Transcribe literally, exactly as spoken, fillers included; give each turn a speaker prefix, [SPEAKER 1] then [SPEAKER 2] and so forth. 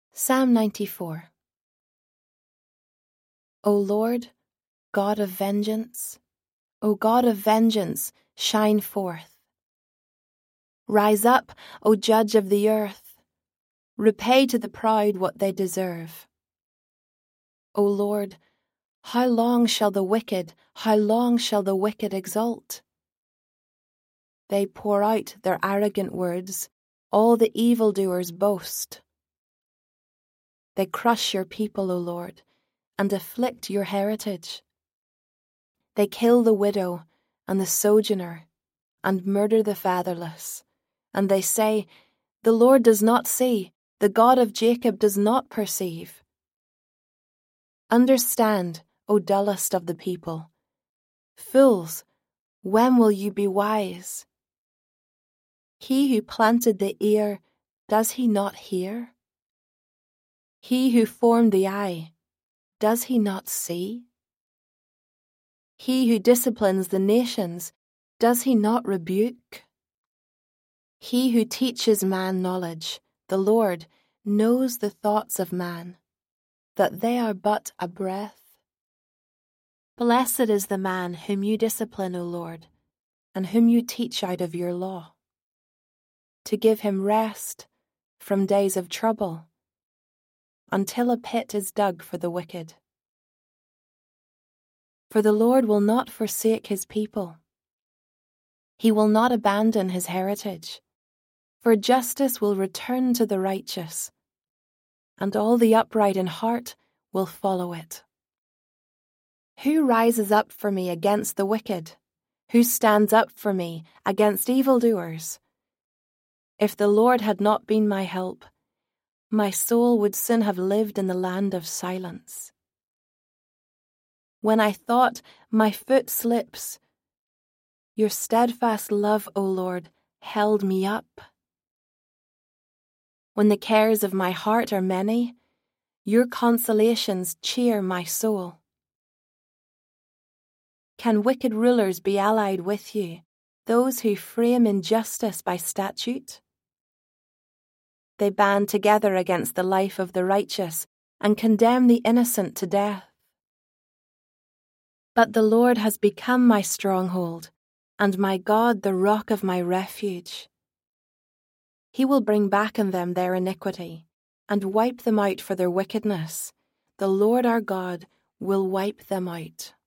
[SPEAKER 1] Psalm ninety-four. O Lord, God of vengeance, O God of vengeance, shine forth. Rise up, O Judge of the earth. Repay to the proud what they deserve. O Lord, how long shall the wicked, how long shall the wicked exult? They pour out their arrogant words, all the evildoers boast. They crush your people, O Lord, and afflict your heritage. They kill the widow and the sojourner, and murder the fatherless. And they say, The Lord does not see, the God of Jacob does not perceive. Understand, O dullest of the people. Fools, when will you be wise? He who planted the ear, does he not hear? He who formed the eye, does he not see? He who disciplines the nations, does he not rebuke? He who teaches man knowledge, the Lord, knows the thoughts of man, that they are but a breath. Blessed is the man whom you discipline, O Lord, and whom you teach out of your law, to give him rest from days of trouble, until a pit is dug for the wicked. For the Lord will not forsake his people. He will not abandon his heritage, for justice will return to the righteous, and all the upright in heart will follow it. Who rises up for me against the wicked? Who stands up for me against evildoers? If the Lord had not been my help, my soul would soon have lived in the land of silence. When I thought, my foot slips, your steadfast love, O Lord, held me up. When the cares of my heart are many, your consolations cheer my soul. Can wicked rulers be allied with you, those who frame injustice by statute? They band together against the life of the righteous and condemn the innocent to death. But the Lord has become my stronghold, and my God the rock of my refuge. He will bring back on them their iniquity, and wipe them out for their wickedness. The Lord our God will wipe them out.